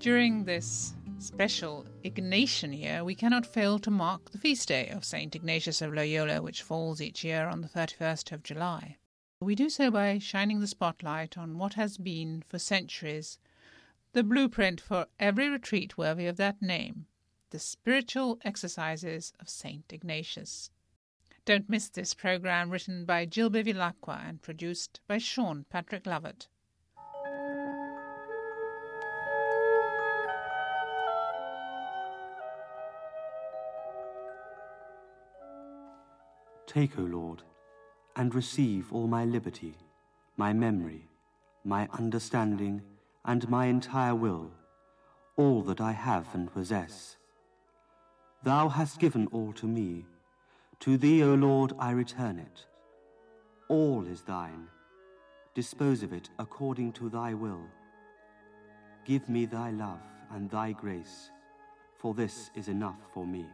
During this special Ignatian year, we cannot fail to mark the feast day of St. Ignatius of Loyola, which falls each year on the 31st of July. We do so by shining the spotlight on what has been, for centuries, the blueprint for every retreat worthy of that name, the spiritual exercises of St. Ignatius. Don't miss this programme, written by Jill Bevilacqua and produced by Sean Patrick Lovett. Take, O Lord, and receive all my liberty, my memory, my understanding, and my entire will, all that I have and possess. Thou hast given all to me. To thee, O Lord, I return it. All is thine. Dispose of it according to thy will. Give me thy love and thy grace, for this is enough for me.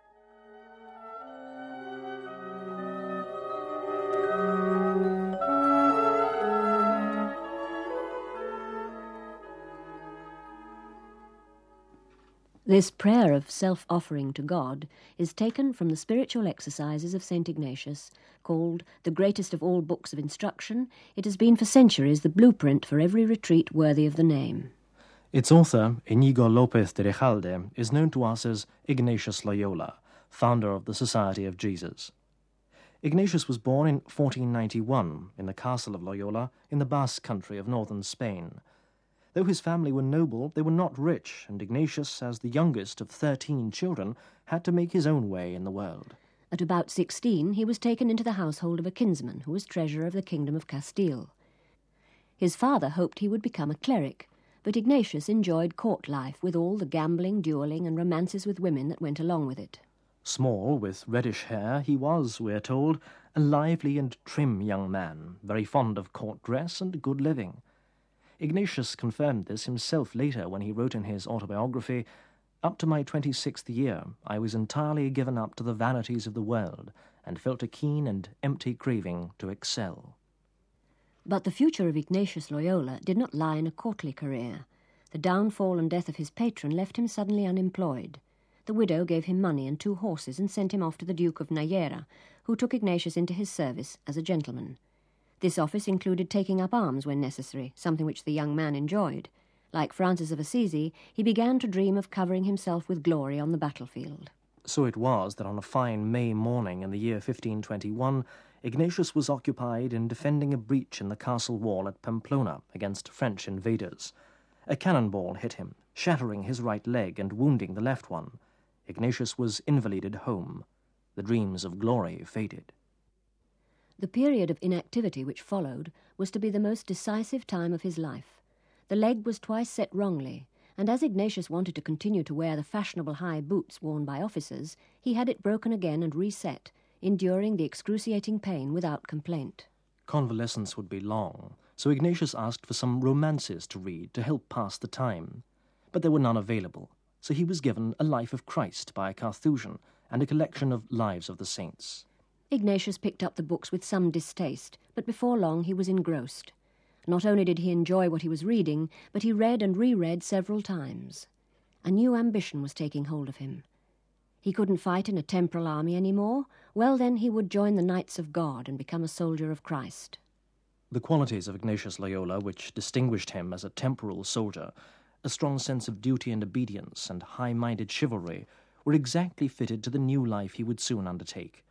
This prayer of self-offering to God is taken from the spiritual exercises of St. Ignatius. Called the greatest of all books of instruction, it has been for centuries the blueprint for every retreat worthy of the name. Its author, Inigo López de Recalde, is known to us as Ignatius Loyola, founder of the Society of Jesus. Ignatius was born in 1491 in the castle of Loyola in the Basque country of northern Spain. Though his family were noble, they were not rich, and Ignatius, as the youngest of 13 children, had to make his own way in the world. At about 16, he was taken into the household of a kinsman who was treasurer of the Kingdom of Castile. His father hoped he would become a cleric, but Ignatius enjoyed court life with all the gambling, duelling, and romances with women that went along with it. Small, with reddish hair, he was, we are told, a lively and trim young man, very fond of court dress and good living. Ignatius confirmed this himself later when he wrote in his autobiography, "Up to my 26th year, I was entirely given up to the vanities of the world, and felt a keen and empty craving to excel." But the future of Ignatius Loyola did not lie in a courtly career. The downfall and death of his patron left him suddenly unemployed. The widow gave him money and 2 horses and sent him off to the Duke of Nayera, who took Ignatius into his service as a gentleman. This office included taking up arms when necessary, something which the young man enjoyed. Like Francis of Assisi, he began to dream of covering himself with glory on the battlefield. So it was that on a fine May morning in the year 1521, Ignatius was occupied in defending a breach in the castle wall at Pamplona against French invaders. A cannonball hit him, shattering his right leg and wounding the left one. Ignatius was invalided home. The dreams of glory faded. The period of inactivity which followed was to be the most decisive time of his life. The leg was twice set wrongly, and as Ignatius wanted to continue to wear the fashionable high boots worn by officers, he had it broken again and reset, enduring the excruciating pain without complaint. Convalescence would be long, so Ignatius asked for some romances to read to help pass the time. But there were none available, so he was given A Life of Christ by a Carthusian and a collection of Lives of the Saints. Ignatius picked up the books with some distaste, but before long he was engrossed. Not only did he enjoy what he was reading, but he read and reread several times. A new ambition was taking hold of him. He couldn't fight in a temporal army any more. Well, then he would join the Knights of God and become a soldier of Christ. The qualities of Ignatius Loyola which distinguished him as a temporal soldier, a strong sense of duty and obedience and high-minded chivalry, were exactly fitted to the new life he would soon undertake.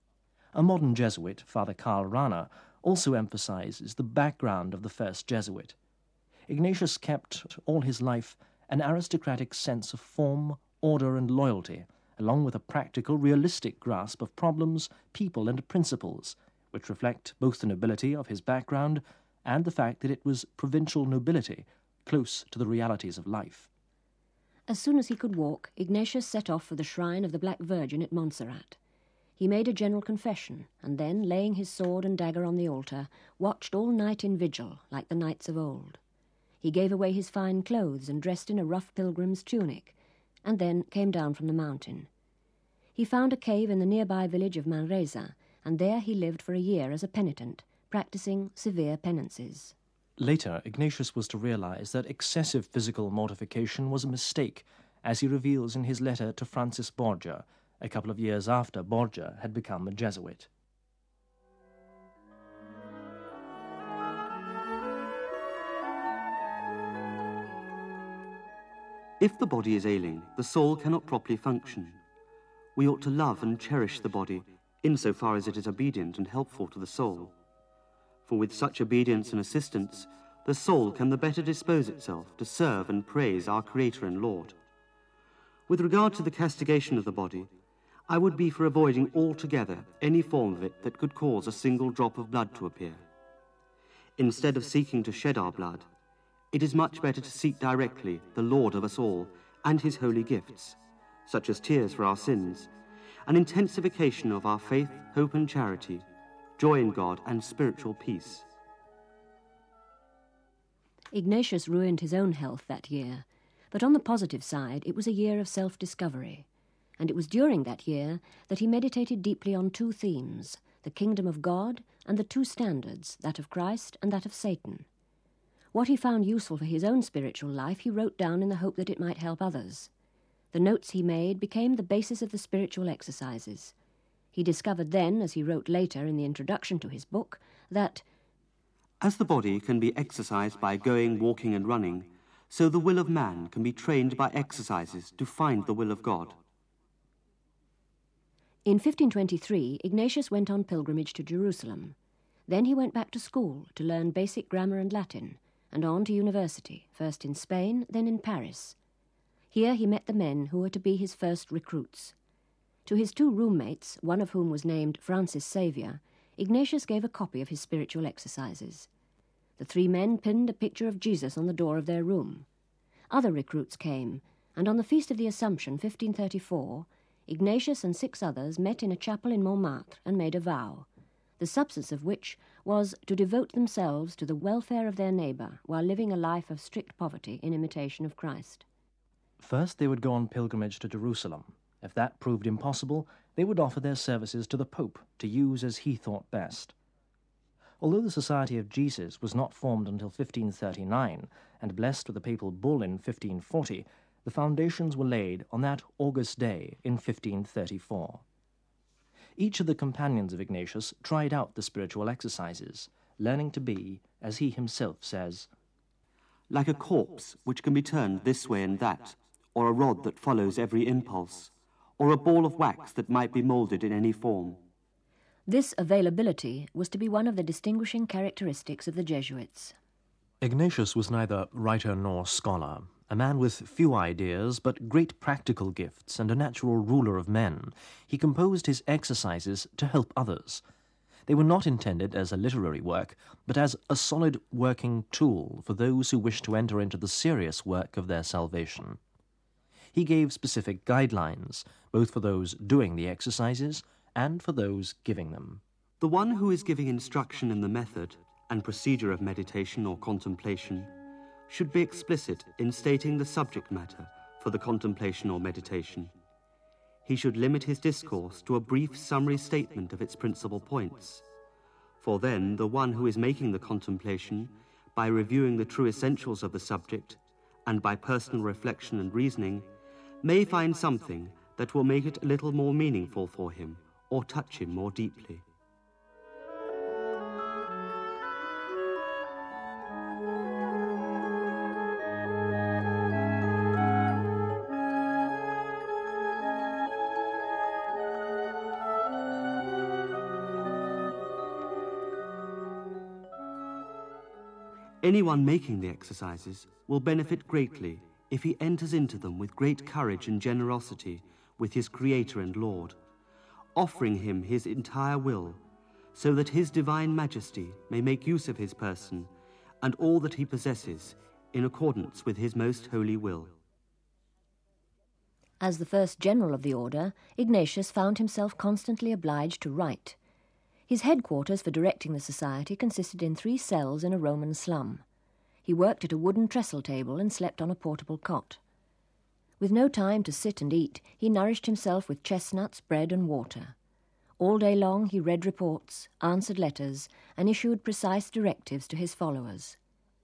A modern Jesuit, Father Karl Rahner, also emphasizes the background of the first Jesuit. Ignatius kept, all his life, an aristocratic sense of form, order, and loyalty, along with a practical, realistic grasp of problems, people, and principles, which reflect both the nobility of his background and the fact that it was provincial nobility, close to the realities of life. As soon as he could walk, Ignatius set off for the shrine of the Black Virgin at Montserrat. He made a general confession, and then, laying his sword and dagger on the altar, watched all night in vigil, like the knights of old. He gave away his fine clothes and dressed in a rough pilgrim's tunic, and then came down from the mountain. He found a cave in the nearby village of Manresa, and there he lived for a year as a penitent, practicing severe penances. Later, Ignatius was to realize that excessive physical mortification was a mistake, as he reveals in his letter to Francis Borgia, a couple of years after Borgia had become a Jesuit. If the body is ailing, the soul cannot properly function. We ought to love and cherish the body, insofar as it is obedient and helpful to the soul. For with such obedience and assistance, the soul can the better dispose itself to serve and praise our Creator and Lord. With regard to the castigation of the body, I would be for avoiding altogether any form of it that could cause a single drop of blood to appear. Instead of seeking to shed our blood, it is much better to seek directly the Lord of us all and his holy gifts, such as tears for our sins, an intensification of our faith, hope and charity, joy in God and spiritual peace. Ignatius ruined his own health that year, but on the positive side it was a year of self-discovery, and it was during that year that he meditated deeply on two themes, the kingdom of God and the two standards, that of Christ and that of Satan. What he found useful for his own spiritual life he wrote down in the hope that it might help others. The notes he made became the basis of the spiritual exercises. He discovered then, as he wrote later in the introduction to his book, that as the body can be exercised by going, walking and running, so the will of man can be trained by exercises to find the will of God. In 1523, Ignatius went on pilgrimage to Jerusalem. Then he went back to school to learn basic grammar and Latin, and on to university, first in Spain, then in Paris. Here he met the men who were to be his first recruits. To his two roommates, one of whom was named Francis Xavier, Ignatius gave a copy of his spiritual exercises. The three men pinned a picture of Jesus on the door of their room. Other recruits came, and on the Feast of the Assumption, 1534, Ignatius and 6 others met in a chapel in Montmartre and made a vow, the substance of which was to devote themselves to the welfare of their neighbour while living a life of strict poverty in imitation of Christ. First they would go on pilgrimage to Jerusalem. If that proved impossible, they would offer their services to the Pope to use as he thought best. Although the Society of Jesus was not formed until 1539 and blessed with a papal bull in 1540, the foundations were laid on that August day in 1534. Each of the companions of Ignatius tried out the spiritual exercises, learning to be, as he himself says, like a corpse which can be turned this way and that, or a rod that follows every impulse, or a ball of wax that might be moulded in any form. This availability was to be one of the distinguishing characteristics of the Jesuits. Ignatius was neither writer nor scholar, a man with few ideas but great practical gifts and a natural ruler of men. He composed his exercises to help others. They were not intended as a literary work, but as a solid working tool for those who wished to enter into the serious work of their salvation. He gave specific guidelines, both for those doing the exercises and for those giving them. The one who is giving instruction in the method and procedure of meditation or contemplation should be explicit in stating the subject matter for the contemplation or meditation. He should limit his discourse to a brief summary statement of its principal points, for then the one who is making the contemplation, by reviewing the true essentials of the subject and by personal reflection and reasoning, may find something that will make it a little more meaningful for him or touch him more deeply. Anyone making the exercises will benefit greatly if he enters into them with great courage and generosity with his Creator and Lord, offering him his entire will, so that his divine majesty may make use of his person and all that he possesses in accordance with his most holy will. As the first general of the order, Ignatius found himself constantly obliged to write. His headquarters for directing the society consisted in 3 cells in a Roman slum. He worked at a wooden trestle table and slept on a portable cot. With no time to sit and eat, he nourished himself with chestnuts, bread and water. All day long he read reports, answered letters, and issued precise directives to his followers.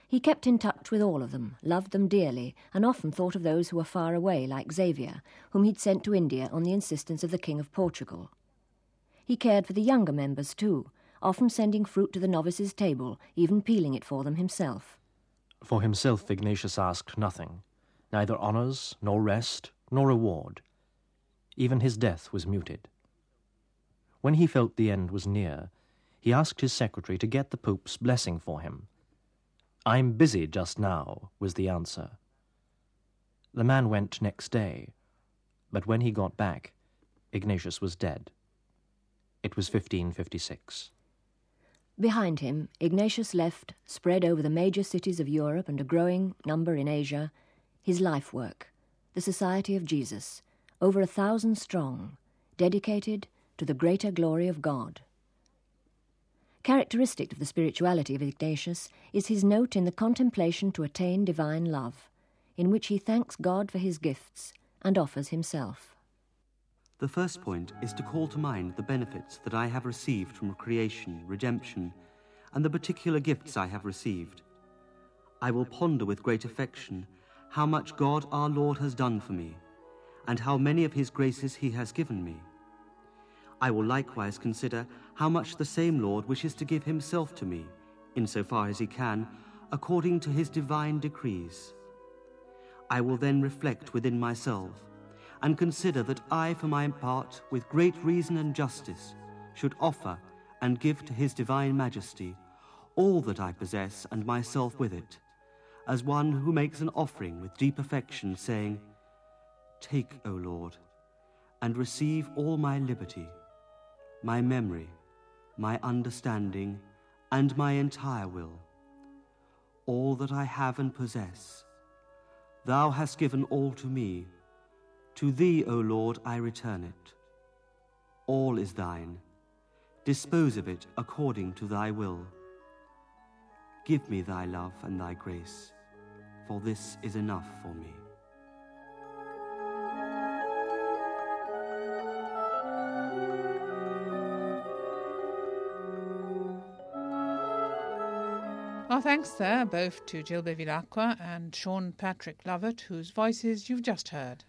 He kept in touch with all of them, loved them dearly, and often thought of those who were far away, like Xavier, whom he'd sent to India on the insistence of the King of Portugal. He cared for the younger members too, often sending fruit to the novices' table, even peeling it for them himself. For himself Ignatius asked nothing, neither honours, nor rest, nor reward. Even his death was muted. When he felt the end was near, he asked his secretary to get the Pope's blessing for him. "I'm busy just now," was the answer. The man went next day, but when he got back, Ignatius was dead. It was 1556. Behind him, Ignatius left, spread over the major cities of Europe and a growing number in Asia, his life work, the Society of Jesus, over 1,000 strong, dedicated to the greater glory of God. Characteristic of the spirituality of Ignatius is his note in the Contemplation to Attain Divine Love, in which he thanks God for his gifts and offers himself. The first point is to call to mind the benefits that I have received from creation, redemption, and the particular gifts I have received. I will ponder with great affection how much God our Lord has done for me, and how many of his graces he has given me. I will likewise consider how much the same Lord wishes to give himself to me, insofar as he can, according to his divine decrees. I will then reflect within myself, and consider that I, for my part, with great reason and justice, should offer and give to his divine majesty all that I possess and myself with it, as one who makes an offering with deep affection, saying, "Take, O Lord, and receive all my liberty, my memory, my understanding, and my entire will, all that I have and possess. Thou hast given all to me. To thee, O Lord, I return it. All is thine. Dispose of it according to thy will. Give me thy love and thy grace, for this is enough for me." Our thanks there both to Jill Bevilacqua and Sean Patrick Lovett, whose voices you've just heard.